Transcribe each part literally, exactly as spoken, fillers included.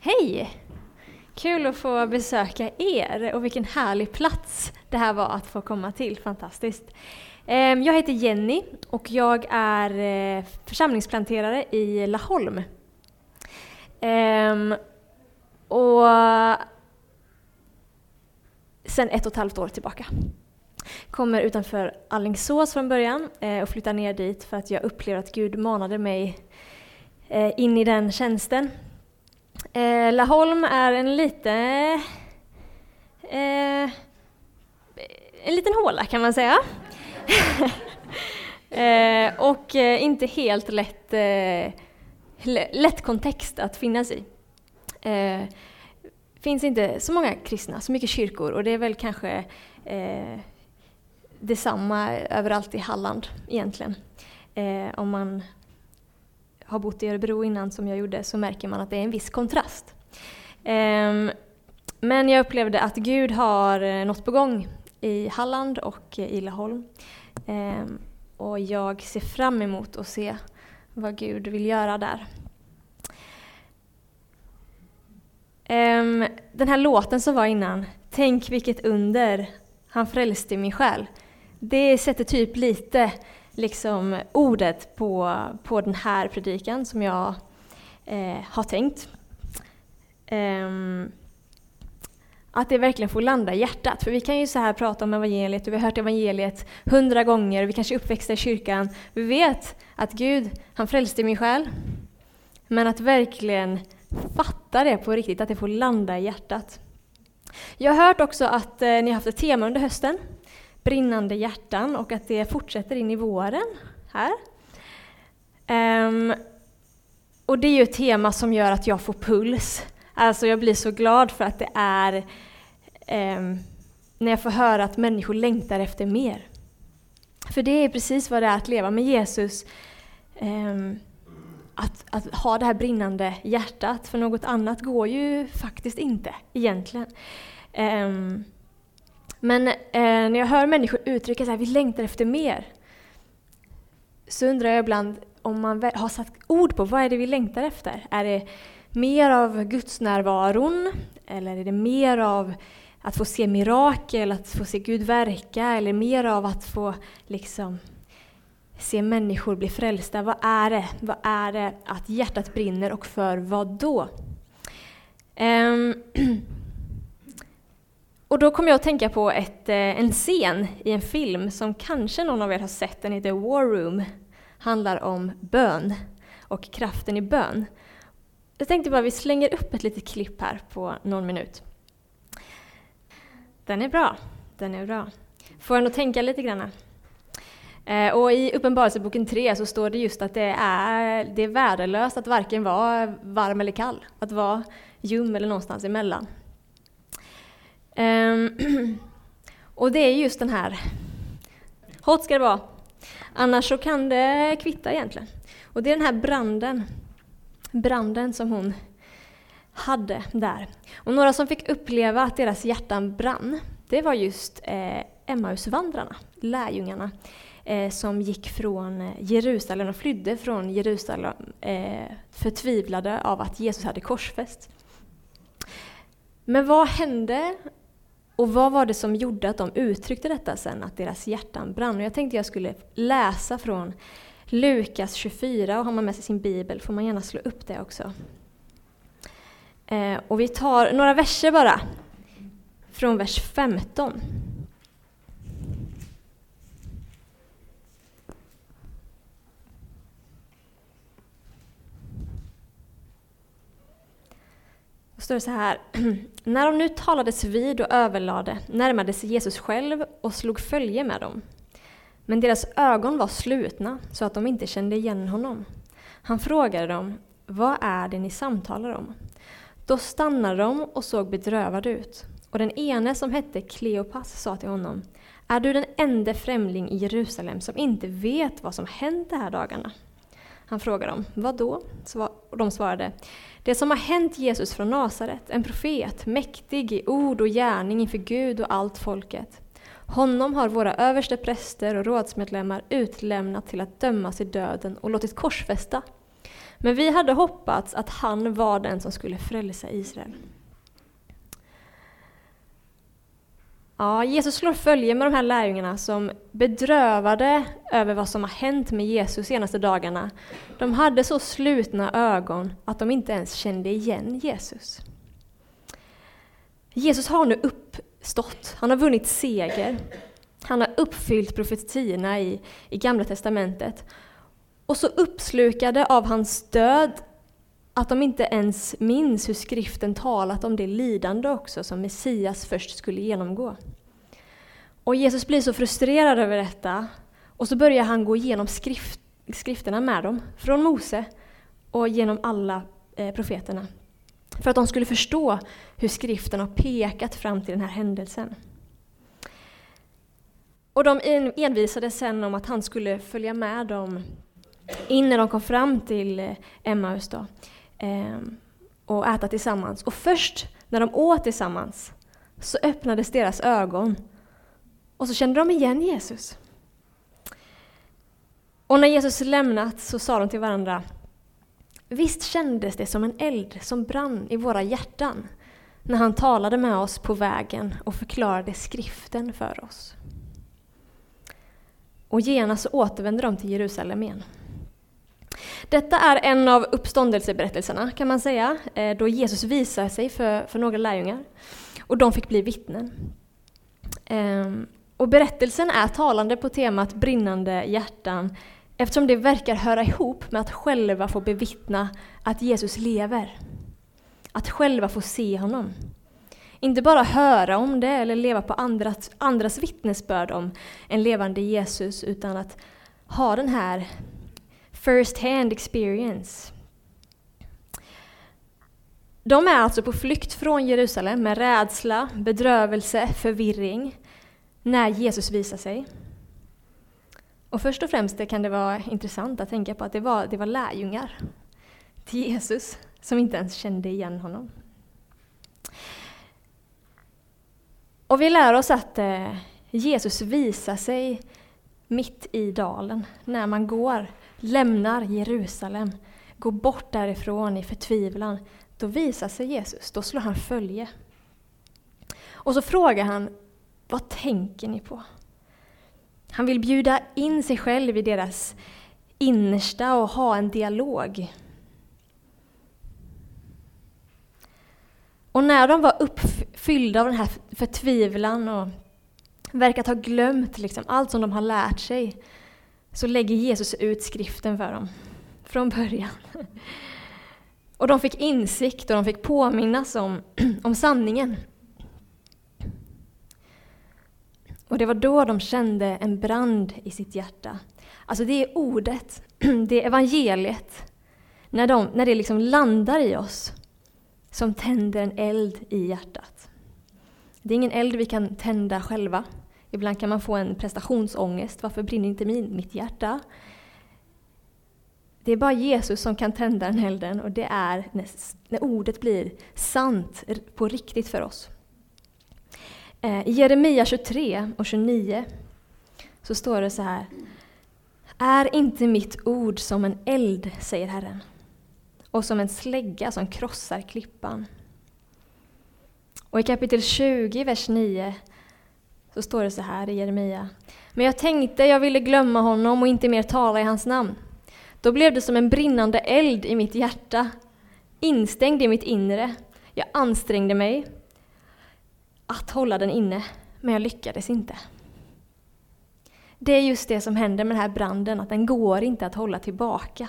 Hej! Kul att få besöka er och vilken härlig plats det här var att få komma till. Fantastiskt. Jag heter Jenny och jag är församlingsplanterare i Laholm. Och sen ett och ett halvt år tillbaka. Kommer utanför Alingsås från början och flyttar ner dit för att jag upplever att Gud manade mig in i den tjänsten. Eh, Laholm är en lite eh, en liten håla kan man säga. eh, och eh, inte helt lätt eh, lätt kontext att finnas i. Eh, finns inte så många kristna, så mycket kyrkor, och det är väl kanske eh, detsamma överallt i Halland egentligen. Eh, om man har bott i Örebro innan som jag gjorde, så märker man att det är en viss kontrast. Um, men jag upplevde att Gud har något på gång i Halland och i Laholm. Um, och jag ser fram emot att se vad Gud vill göra där. Um, den här låten som var innan, Tänk vilket under, han frälste min själ. Det sätter typ lite liksom ordet på, på den här predikan som jag eh, har tänkt. Um, att det verkligen får landa i hjärtat. För vi kan ju så här prata om evangeliet, och vi har hört evangeliet hundra gånger, vi kanske är uppväxta i kyrkan. Vi vet att Gud, han frälste min själ. Men att verkligen fatta det på riktigt, att det får landa i hjärtat. Jag har hört också att eh, ni har haft ett tema under hösten. Brinnande hjärtan, och att det fortsätter in i våren här. Um, och det är ju ett tema som gör att jag får puls. Alltså jag blir så glad för att det är um, när jag får höra att människor längtar efter mer. För det är precis vad det är att leva med Jesus. Um, att, att ha det här brinnande hjärtat, för något annat går ju faktiskt inte egentligen. Um, Men eh, när jag hör människor uttrycka så här, vi längtar efter mer, så undrar jag ibland om man har satt ord på vad är det vi längtar efter. Är det mer av Guds närvaron? Eller är det mer av att få se mirakel, att få se Gud verka? Eller mer av att få liksom se människor bli frälsta? Vad är det? Vad är det att hjärtat brinner, och för vad då? Um, Och då kom jag att tänka på ett, en scen i en film som kanske någon av er har sett. Den heter War Room. Handlar om bön och kraften i bön. Jag tänkte bara att vi slänger upp ett litet klipp här på någon minut. Den är bra. Den är bra. Får en att tänka lite grann. Och i Uppenbarelseboken tre så står det just att det är, det är värdelöst att varken vara varm eller kall. Att vara ljum eller någonstans emellan. Um, och det är just den här, hot ska det vara, annars så kan det kvitta egentligen. Och det är den här branden, branden som hon hade där. Och några som fick uppleva att deras hjärtan brann, det var just eh, Emmausvandrarna, lärjungarna, eh, som gick från Jerusalem och flydde från Jerusalem, eh, förtvivlade av att Jesus hade korsfäst. Men vad hände? Och vad var det som gjorde att de uttryckte detta sen, att deras hjärtan brann? Och jag tänkte jag skulle läsa från Lukas tjugofyra, och har man med sig sin bibel får man gärna slå upp det också. Eh, och vi tar några verser bara, från vers femton. Står det så här: när de nu talades vid och överlade närmade sig Jesus själv och slog följe med dem. Men deras ögon var slutna så att de inte kände igen honom. Han frågade dem, vad är det ni samtalar om? Då stannade de och såg bedrövade ut. Och den ene som hette Kleopas sa till honom, är du den enda främling i Jerusalem som inte vet vad som hänt de här dagarna? Han frågade dem, vad då? Och de svarade, det som har hänt Jesus från Nasaret, en profet, mäktig i ord och gärning inför Gud och allt folket. Honom har våra överste präster och rådsmedlemmar utlämnat till att dömas i döden och låtit korsfästa. Men vi hade hoppats att han var den som skulle frälsa Israel. Ja, Jesus slår följe med de här lärjungarna som bedrövade över vad som har hänt med Jesus senaste dagarna. De hade så slutna ögon att de inte ens kände igen Jesus. Jesus har nu uppstått. Han har vunnit seger. Han har uppfyllt profetierna i, i Gamla testamentet. Och så uppslukade av hans död att de inte ens minns hur skriften talat om det lidande också som Messias först skulle genomgå. Och Jesus blir så frustrerad över detta och så börjar han gå igenom skrift, skrifterna med dem från Mose och genom alla eh, profeterna för att de skulle förstå hur skriften har pekat fram till den här händelsen. Och de envisade sen om att han skulle följa med dem in när de kom fram till Emmaus då, eh, och äta tillsammans. Och först när de åt tillsammans så öppnades deras ögon och så kände de igen Jesus. Och när Jesus lämnat så sa de till varandra: visst kändes det som en eld som brann i våra hjärtan när han talade med oss på vägen och förklarade skriften för oss. Och genast så återvände de till Jerusalem igen. Detta är en av uppståndelseberättelserna kan man säga, då Jesus visar sig för, för några lärjungar och de fick bli vittnen. Och berättelsen är talande på temat brinnande hjärtan eftersom det verkar höra ihop med att själva få bevittna att Jesus lever. Att själva få se honom. Inte bara höra om det eller leva på andras, andras vittnesbörd om en levande Jesus, utan att ha den här first hand experience. De är alltså på flykt från Jerusalem med rädsla, bedrövelse, förvirring när Jesus visar sig. Och först och främst kan det vara intressant att tänka på att det var, det var lärjungar till Jesus som inte ens kände igen honom. Och vi lär oss att eh, Jesus visar sig mitt i dalen när man går, lämnar Jerusalem, går bort därifrån i förtvivlan. Då visar sig Jesus, då slår han följe. Och så frågar han: vad tänker ni på? Han vill bjuda in sig själv i deras innersta och ha en dialog. Och när de var uppfyllda av den här förtvivlan och verkat ha glömt liksom allt som de har lärt sig, så lägger Jesus ut skriften för dem från början. Och de fick insikt och de fick påminnas om, om sanningen. Och det var då de kände en brand i sitt hjärta. Alltså det är ordet, det är evangeliet, när, de, när det liksom landar i oss, som tänder en eld i hjärtat. Det är ingen eld vi kan tända själva. Ibland kan man få en prestationsångest. Varför brinner inte min, mitt hjärta? Det är bara Jesus som kan tända den elden, och det är när, när ordet blir sant på riktigt för oss. I Jeremia tjugotre och tjugonio så står det så här: är inte mitt ord som en eld, säger Herren, och som en slägga som krossar klippan. Och i kapitel tjugo, vers nio så står det så här i Jeremia: men jag tänkte jag ville glömma honom och inte mer tala i hans namn. Då blev det som en brinnande eld i mitt hjärta, instängd i mitt inre. Jag ansträngde mig att hålla den inne, men jag lyckades inte. Det är just det som händer med den här branden, att den går inte att hålla tillbaka.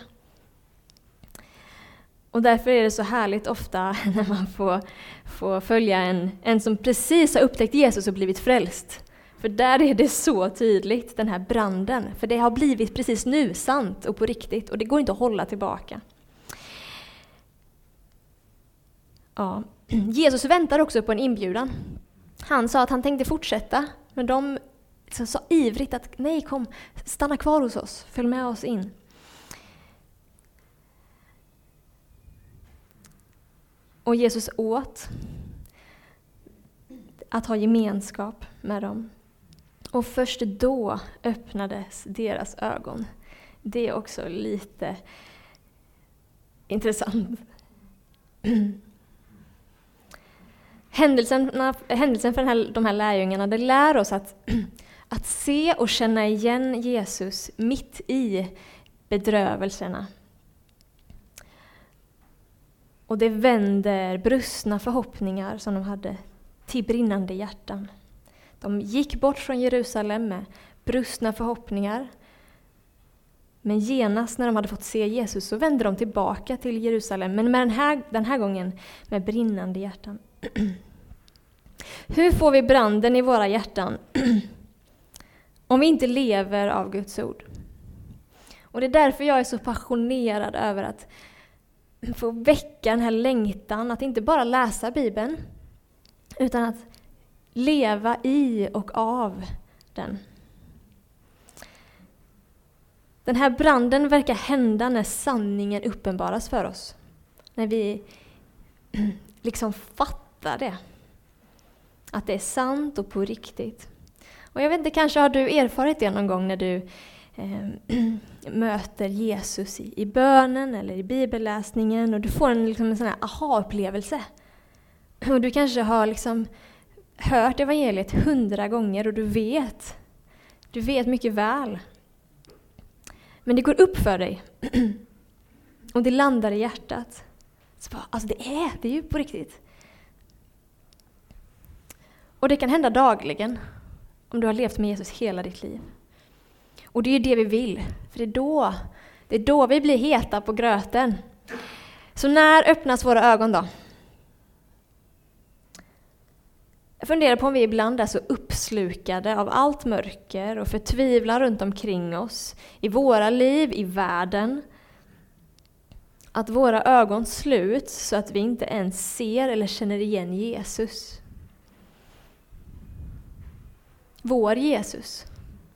Och därför är det så härligt ofta när man får, får följa en, en som precis har upptäckt Jesus och blivit frälst. För där är det så tydligt, den här branden. För det har blivit precis nu sant och på riktigt, och det går inte att hålla tillbaka. Ja. Jesus väntar också på en inbjudan. Han sa att han tänkte fortsätta, men de sa ivrigt att nej, kom, stanna kvar hos oss, följ med oss in. Och Jesus åt att ha gemenskap med dem. Och först då öppnades deras ögon. Det är också lite intressant. Händelserna, händelsen för den här, de här lärjungarna, det lär oss att, att se och känna igen Jesus mitt i bedrövelserna. Och det vänder brustna förhoppningar som de hade till brinnande hjärtan. De gick bort från Jerusalem med brustna förhoppningar. Men genast när de hade fått se Jesus så vände de tillbaka till Jerusalem. Men med den här, den här gången med brinnande hjärtan. Hur får vi branden i våra hjärtan om vi inte lever av Guds ord? Och det är därför jag är så passionerad över att få väcka den här längtan att inte bara läsa Bibeln utan att leva i och av den. Den här branden verkar hända när sanningen uppenbaras för oss. När vi liksom fattar det. Att det är sant och på riktigt. Och jag vet inte, kanske har du erfarit det någon gång när du eh, möter Jesus i, i bönen eller i bibelläsningen och du får en, liksom en sån här aha-upplevelse. Och du kanske har liksom hört evangeliet hundra gånger och du vet. Du vet mycket väl. Men det går upp för dig. Och det landar i hjärtat. Så bara, alltså det är, det är ju på riktigt. Och det kan hända dagligen. Om du har levt med Jesus hela ditt liv. Och det är ju det vi vill. För det är då, det är då vi blir heta på gröten. Så när öppnas våra ögon då? Jag funderar på om vi ibland är så uppslukade av allt mörker och förtvivlar runt omkring oss, i våra liv, i världen, att våra ögon sluts så att vi inte ens ser eller känner igen Jesus. Vår Jesus.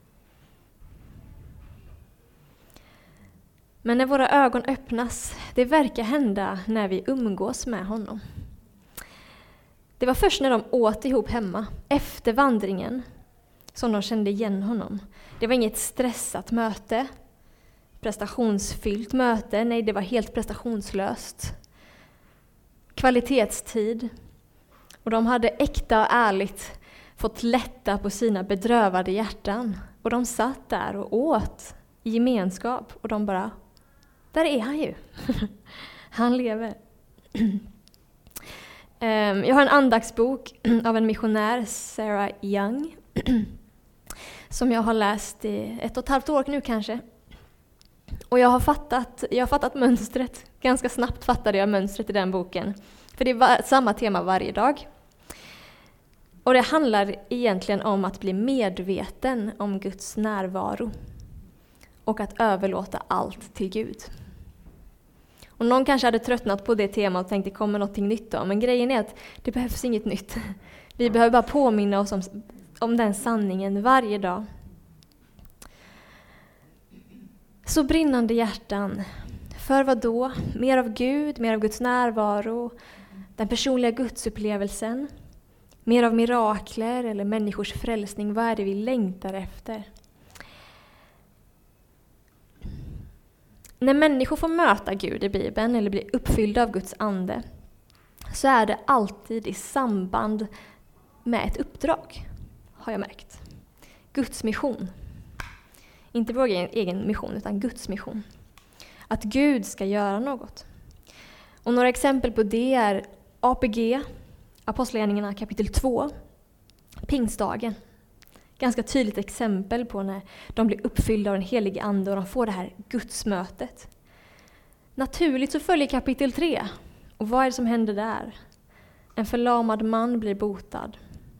Men när våra ögon öppnas, det verkar hända när vi umgås med honom. Det var först när de åt ihop hemma, efter vandringen, som de kände igen honom. Det var inget stressat möte, prestationsfyllt möte, nej det var helt prestationslöst. Kvalitetstid. Och de hade äkta och ärligt fått lätta på sina bedrövade hjärtan. Och de satt där och åt i gemenskap och de bara, där är han ju. Han lever. Jag har en andaktsbok av en missionär, Sarah Young, som jag har läst i ett och ett halvt år nu kanske. Och jag har fattat, jag har fattat mönstret. Ganska snabbt fattade jag mönstret i den boken. För det var samma tema varje dag. Och det handlar egentligen om att bli medveten om Guds närvaro. Och att överlåta allt till Gud. Och någon kanske hade tröttnat på det temat och tänkte, kommer någonting nytt då? Men grejen är att det behövs inget nytt. Vi behöver bara påminna oss om, om den sanningen varje dag. Så brinnande hjärtan. För vad då? Mer av Gud, mer av Guds närvaro. Den personliga gudsupplevelsen. Mer av mirakler eller människors frälsning. Vad är det vi längtar efter? När människor får möta Gud i Bibeln eller blir uppfyllda av Guds ande så är det alltid i samband med ett uppdrag, har jag märkt. Guds mission. Inte vår egen mission utan Guds mission. Att Gud ska göra något. Och några exempel på det är A P G, Apostlagärningarna kapitel två, Pingstdagen. Ganska tydligt exempel på när de blir uppfyllda av den helige ande och de får det här gudsmötet. Naturligt så följer kapitel tre. Och vad är det som händer där? En förlamad man blir botad.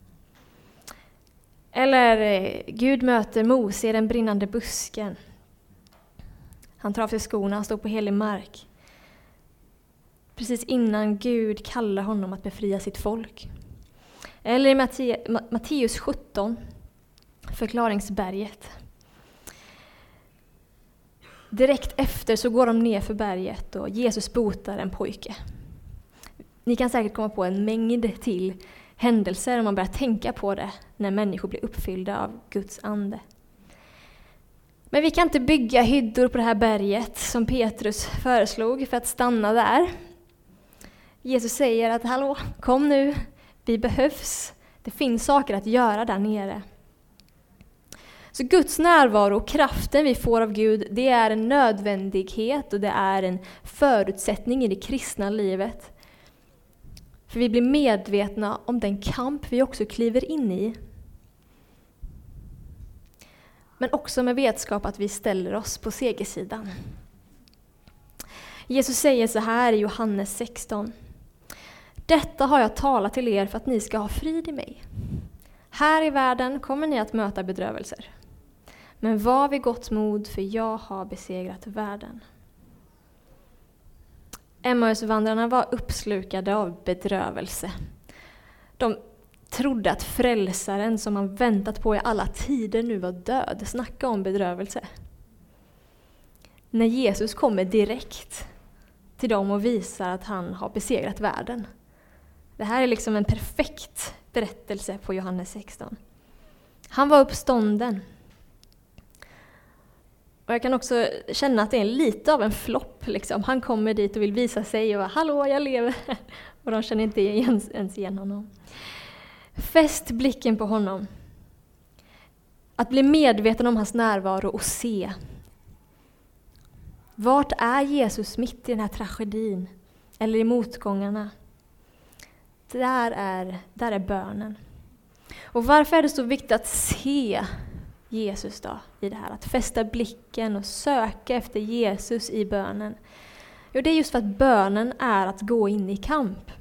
Eller Gud möter Mose i den brinnande busken. Han tar av sig skorna, han står på helig mark. Precis innan Gud kallar honom att befria sitt folk. Eller i Matteus sjutton. Förklaringsberget. Direkt efter så går de ner för berget och Jesus botar en pojke. Ni kan säkert komma på en mängd till händelser om man börjar tänka på det när människor blir uppfyllda av Guds ande. Men vi kan inte bygga hyddor på det här berget som Petrus föreslog för att stanna där. Jesus säger att hallå, kom nu, vi behövs. Det finns saker att göra där nere. Så Guds närvaro och kraften vi får av Gud, det är en nödvändighet och det är en förutsättning i det kristna livet. För vi blir medvetna om den kamp vi också kliver in i. Men också med vetskap att vi ställer oss på segersidan. Jesus säger så här i Johannes sexton. Detta har jag talat till er för att ni ska ha frid i mig. Här i världen kommer ni att möta bedrövelser. Men var vid gott mod, för jag har besegrat världen. Emmausvandrarna var uppslukade av bedrövelse. De trodde att frälsaren som man väntat på i alla tider nu var död. Snacka om bedrövelse. När Jesus kommer direkt till dem och visar att han har besegrat världen. Det här är liksom en perfekt berättelse på Johannes sexton. Han var uppstånden. Och jag kan också känna att det är lite av en flopp. Liksom. Han kommer dit och vill visa sig och hallå, jag lever. Och de känner inte ens, ens igen honom. Fäst blicken på honom. Att bli medveten om hans närvaro och se. Vart är Jesus mitt i den här tragedin? Eller i motgångarna? Där är, där är bönen. Och varför är det så viktigt att se Jesus då i det här? Att fästa blicken och söka efter Jesus i bönen. Jo, det är just för att bönen är att gå in i kamp.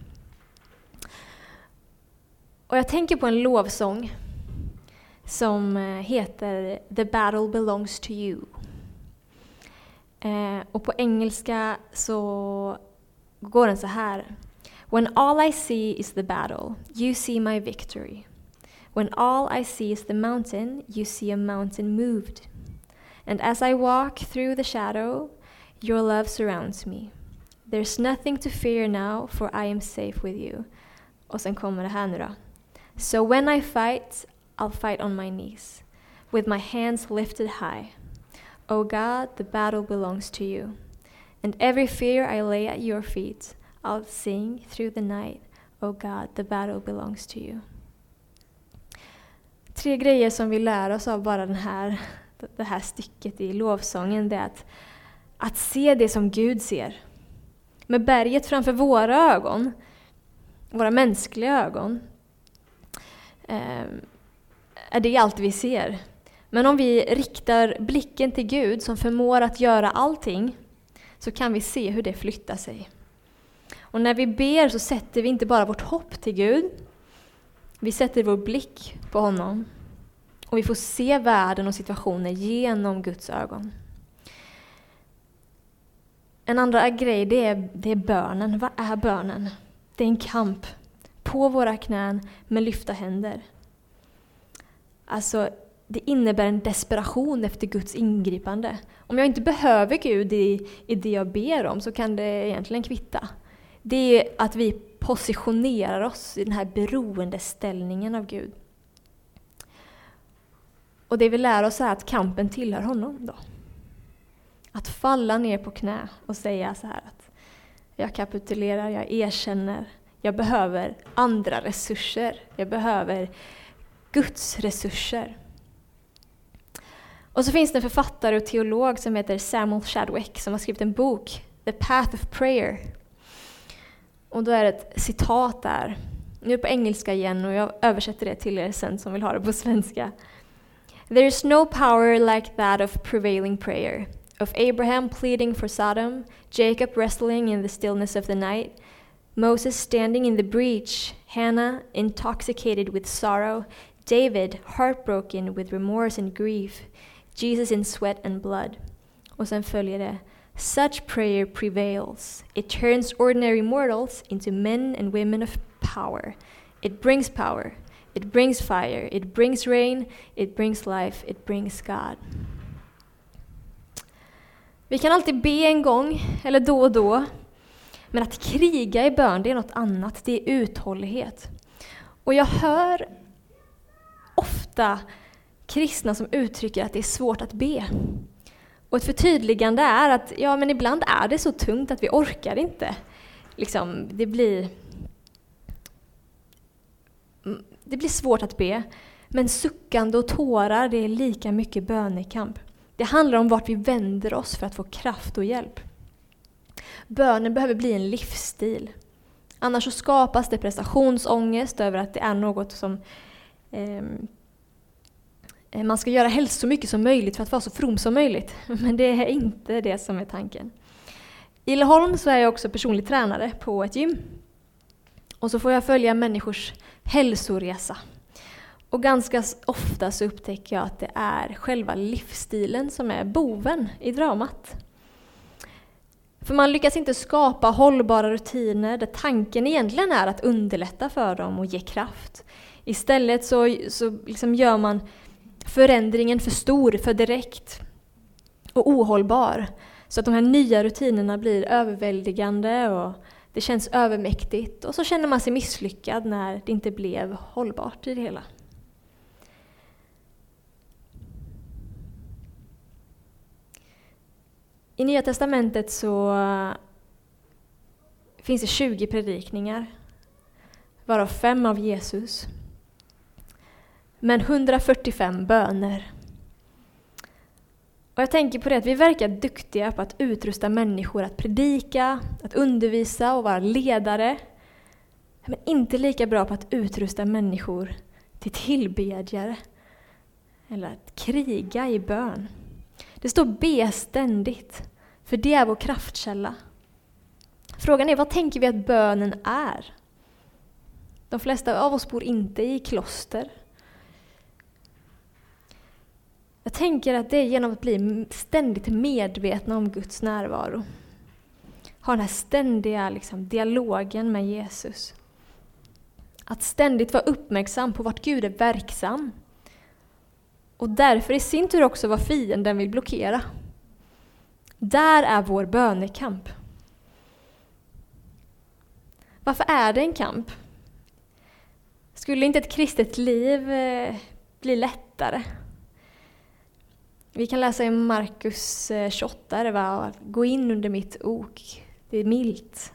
Och jag tänker på en lovsång som heter The Battle Belongs to You. Eh, och på engelska så går den så här. When all I see is the battle, you see my victory. When all I see is the mountain, you see a mountain moved. And as I walk through the shadow, your love surrounds me. There's nothing to fear now, for I am safe with you. Och sen kommer det här nu då. So when I fight, I'll fight on my knees, with my hands lifted high. O God, the battle belongs to you. And every fear I lay at your feet, I'll sing through the night. O God, the battle belongs to you. Tre grejer som vi lär oss av bara den här, det här stycket i lovsången, det är att, att se det som Gud ser. Med berget framför våra ögon, våra mänskliga ögon, eh, är det allt vi ser. Men om vi riktar blicken till Gud som förmår att göra allting, så kan vi se hur det flyttar sig. Och när vi ber så sätter vi inte bara vårt hopp till Gud, vi sätter vår blick på honom. Och vi får se världen och situationer genom Guds ögon. En andra grej, det är, det är bönen. Vad är bönen? Det är en kamp på våra knän med lyfta händer. Alltså, det innebär en desperation efter Guds ingripande. Om jag inte behöver Gud i, i det jag ber om, så kan det egentligen kvitta. Det är att vi positionerar oss i den här beroendeställningen av Gud. Och det vi lär oss är att kampen tillhör honom då. Att falla ner på knä och säga så här att jag kapitulerar, jag erkänner, jag behöver andra resurser. Jag behöver Guds resurser. Och så finns det en författare och teolog som heter Samuel Chadwick som har skrivit en bok, The Path of Prayer. Och då är det ett citat där. Nu är det på engelska igen och jag översätter det till er sen som vill ha det på svenska. There is no power like that of prevailing prayer. Of Abraham pleading for Sodom, Jacob wrestling in the stillness of the night, Moses standing in the breach, Hannah intoxicated with sorrow, David heartbroken with remorse and grief, Jesus in sweat and blood. Och sen följer det. Such prayer prevails. It turns ordinary mortals into men and women of power. It brings power. It brings fire. It brings rain. It brings life. It brings God. Vi kan alltid be en gång, eller då och då. Men att kriga i bön, det är något annat. Det är uthållighet. Och jag hör ofta kristna som uttrycker att det är svårt att be. Och ett förtydligande är att ja, men ibland är det så tungt att vi orkar inte. Liksom, det blir, det blir svårt att be. Men suckande och tårar, det är lika mycket bönekamp. Det handlar om vart vi vänder oss för att få kraft och hjälp. Bönen behöver bli en livsstil. Annars så skapas det prestationsångest över att det är något som eh, man ska göra helst så mycket som möjligt för att vara så from som möjligt. Men det är inte det som är tanken. I Laholm så är jag också personlig tränare på ett gym. Och så får jag följa människors hälsoresa. Och ganska ofta så upptäcker jag att det är själva livsstilen som är boven i dramat. För man lyckas inte skapa hållbara rutiner där tanken egentligen är att underlätta för dem och ge kraft. Istället så, så liksom gör man förändringen för stor, för direkt och ohållbar. Så att de här nya rutinerna blir överväldigande och det känns övermäktigt. Och så känner man sig misslyckad när det inte blev hållbart i det hela. I Nya testamentet så finns det tjugo predikningar, varav fem av Jesus. Men hundrafyrtiofem böner. Och jag tänker på det att vi verkar duktiga på att utrusta människor att predika, att undervisa och vara ledare. Men inte lika bra på att utrusta människor till tillbedjare. Eller att kriga i bön. Det står be ständigt, för det är vår kraftkälla. Frågan är, vad tänker vi att bönen är? De flesta av oss bor inte i kloster. Jag tänker att det är genom att bli ständigt medvetna om Guds närvaro. Ha den här ständiga liksom, dialogen med Jesus. Att ständigt vara uppmärksam på vart Gud är verksam. Och därför i sin tur också vad fienden vill blockera. Där är vår bönekamp. Varför är det en kamp? Skulle inte ett kristet liv eh, bli lättare? Vi kan läsa i Markus tjugoåtta, det var gå in under mitt ok. Det är milt.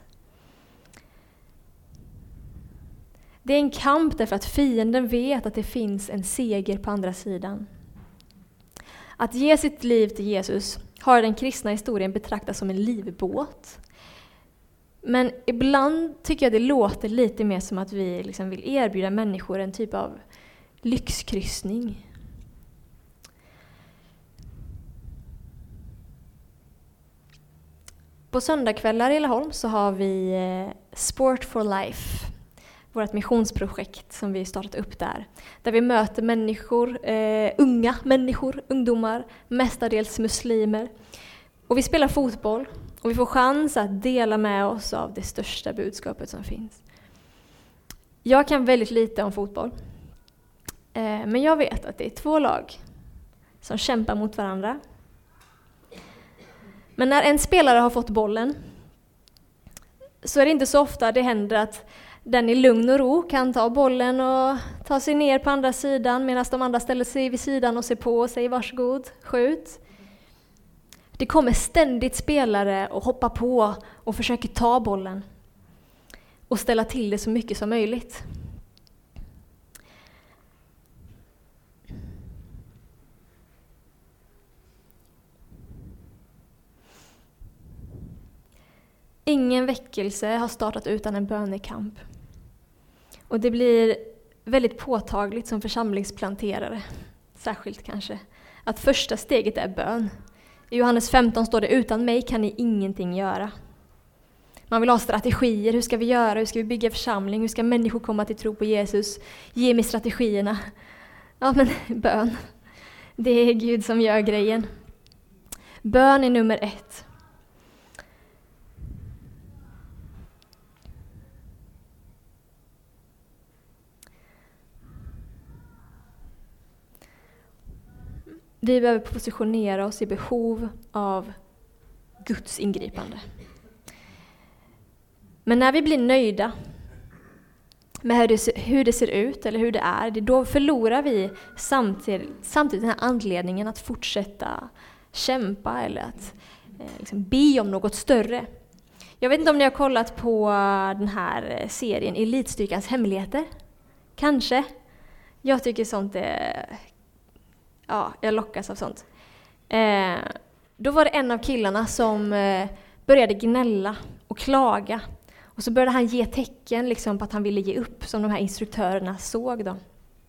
Det är en kamp därför att fienden vet att det finns en seger på andra sidan. Att ge sitt liv till Jesus har den kristna historien betraktats som en livbåt. Men ibland tycker jag det låter lite mer som att vi liksom vill erbjuda människor en typ av lyxkryssning. På söndagskvällar i Laholm så har vi Sport for Life, vårt missionsprojekt som vi startat upp där. Där vi möter människor, eh, unga människor, ungdomar, mestadels muslimer. Och vi spelar fotboll och vi får chans att dela med oss av det största budskapet som finns. Jag kan väldigt lite om fotboll. Eh, men jag vet att det är två lag som kämpar mot varandra. Men när en spelare har fått bollen så är det inte så ofta det händer att den i lugn och ro kan ta bollen och ta sig ner på andra sidan medan de andra ställer sig vid sidan och ser på och säger varsågod, skjut. Det kommer ständigt spelare och hoppar på och försöker ta bollen och ställa till det så mycket som möjligt. Ingen väckelse har startat utan en bönekamp. Och det blir väldigt påtagligt som församlingsplanterare, särskilt kanske, att första steget är bön. I Johannes femton står det, utan mig kan ni ingenting göra. Man vill ha strategier, hur ska vi göra, hur ska vi bygga församling, hur ska människor komma till tro på Jesus, ge mig strategierna. Ja men bön, det är Gud som gör grejen. Bön är nummer ett. Vi behöver positionera oss i behov av Guds ingripande. Men när vi blir nöjda med hur det, ser, hur det ser ut eller hur det är, det då förlorar vi samtidigt, samtidigt den här anledningen att fortsätta kämpa eller att eh, liksom be om något större. Jag vet inte om ni har kollat på den här serien Elitstyrkans hemligheter. Kanske. Jag tycker sånt är... Ja, jag lockas av sånt. Eh, då var det en av killarna som eh, började gnälla och klaga. Och så började han ge tecken liksom, på att han ville ge upp, som de här instruktörerna såg då.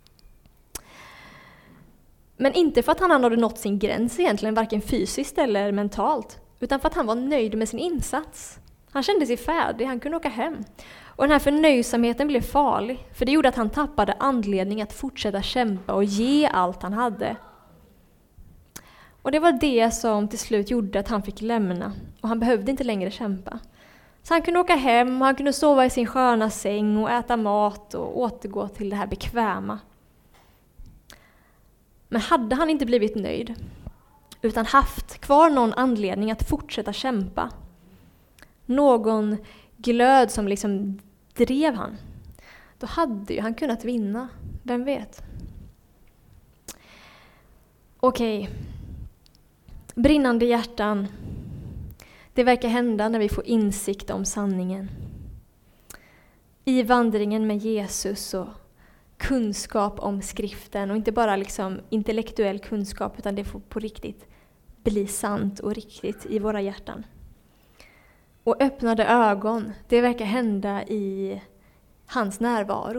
Men inte för att han hade nått sin gräns egentligen, varken fysiskt eller mentalt. Utan för att han var nöjd med sin insats. Han kände sig färdig, han kunde åka hem. Och den här förnöjsamheten blev farlig, för det gjorde att han tappade anledning att fortsätta kämpa och ge allt han hade. Och det var det som till slut gjorde att han fick lämna, och han behövde inte längre kämpa. Så han kunde åka hem, han kunde sova i sin sköna säng och äta mat och återgå till det här bekväma. Men hade han inte blivit nöjd, utan haft kvar någon anledning att fortsätta kämpa, någon glöd som liksom drev han, då hade ju han kunnat vinna. Vem vet? Okej. Brinnande hjärtan. Det verkar hända när vi får insikt om sanningen. I vandringen med Jesus och kunskap om skriften. Och inte bara liksom intellektuell kunskap, utan det får på riktigt bli sant och riktigt i våra hjärtan. Och öppnade ögon, det verkar hända i hans närvaro.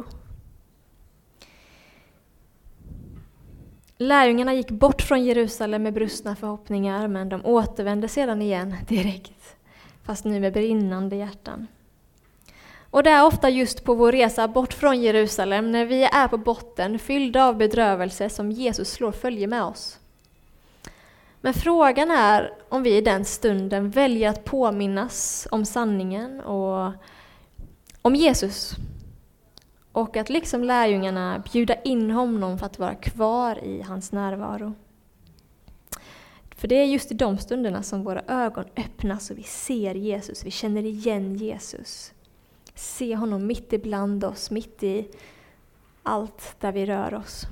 Lärjungarna gick bort från Jerusalem med brustna förhoppningar, men de återvände sedan igen direkt, fast nu med brinnande hjärtan. Och det är ofta just på vår resa bort från Jerusalem, när vi är på botten, fyllda av bedrövelse, som Jesus slår följe med oss. Men frågan är om vi i den stunden väljer att påminnas om sanningen och om Jesus. Och att liksom lärjungarna bjuda in honom för att vara kvar i hans närvaro. För det är just i de stunderna som våra ögon öppnas och vi ser Jesus, vi känner igen Jesus. Se honom mitt ibland oss, mitt i allt där vi rör oss.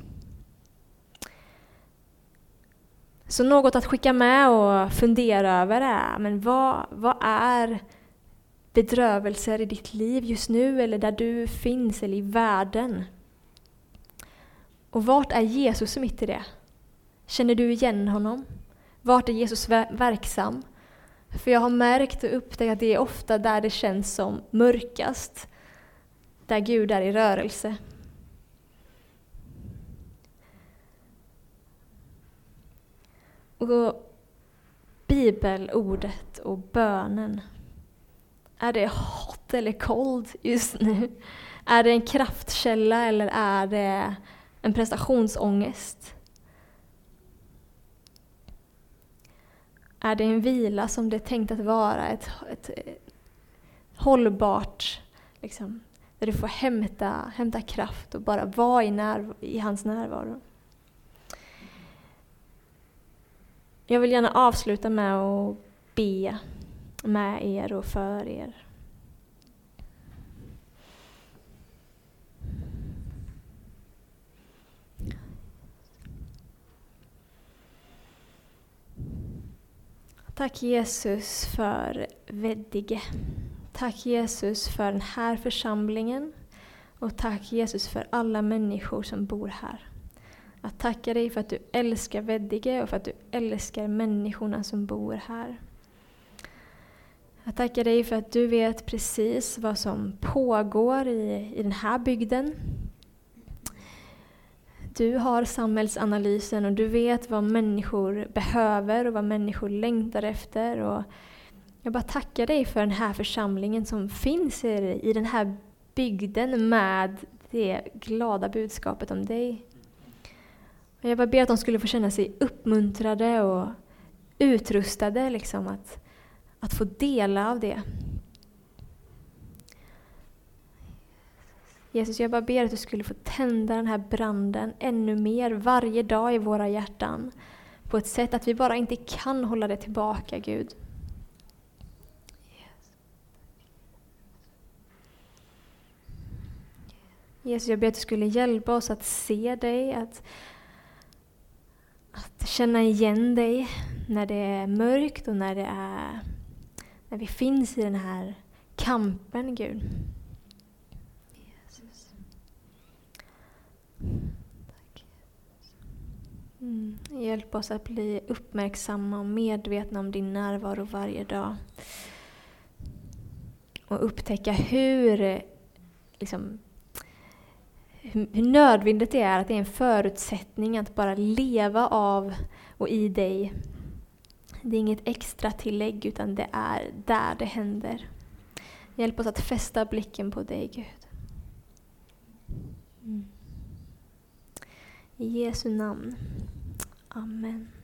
Så något att skicka med och fundera över är, men vad, vad är bedrövelser i ditt liv just nu, eller där du finns, eller i världen? Och vart är Jesus mitt i det? Känner du igen honom? Vart är Jesus verksam? För jag har märkt och upptäckt att det är ofta där det känns som mörkast, där Gud är i rörelse. Och bibelordet och bönen, är det hot eller cold just nu? Är det en kraftkälla eller är det en prestationsångest? Är det en vila som det är tänkt att vara, ett, ett, ett hållbart, liksom, där du får hämta, hämta kraft och bara vara i, närv- i hans närvaro? Jag vill gärna avsluta med att be med er och för er. Tack Jesus för Veddige. Tack Jesus för den här församlingen. Och tack Jesus för alla människor som bor här. Jag tackar dig för att du älskar Veddige och för att du älskar människorna som bor här. Jag tackar dig för att du vet precis vad som pågår i, i den här bygden. Du har samhällsanalysen och du vet vad människor behöver och vad människor längtar efter. Och jag bara tackar dig för den här församlingen som finns i, i den här bygden med det glada budskapet om dig. Och jag bara ber att de skulle få känna sig uppmuntrade och utrustade liksom att, att få dela av det. Jesus, jag bara ber att du skulle få tända den här branden ännu mer varje dag i våra hjärtan. På ett sätt att vi bara inte kan hålla det tillbaka, Gud. Yes. Jesus, jag ber att du skulle hjälpa oss att se dig, att, att känna igen dig när det är mörkt och när det är när vi finns i den här kampen, Gud. Jesus. Tack. Mm. Hjälp oss att bli uppmärksamma och medvetna om din närvaro varje dag. Och upptäcka hur, liksom, hur, hur nödvändigt det är, att det är en förutsättning att bara leva av och i dig. Det är inget extra tillägg, utan det är där det händer. Hjälp oss att fästa blicken på dig, Gud. Mm. I Jesu namn. Amen.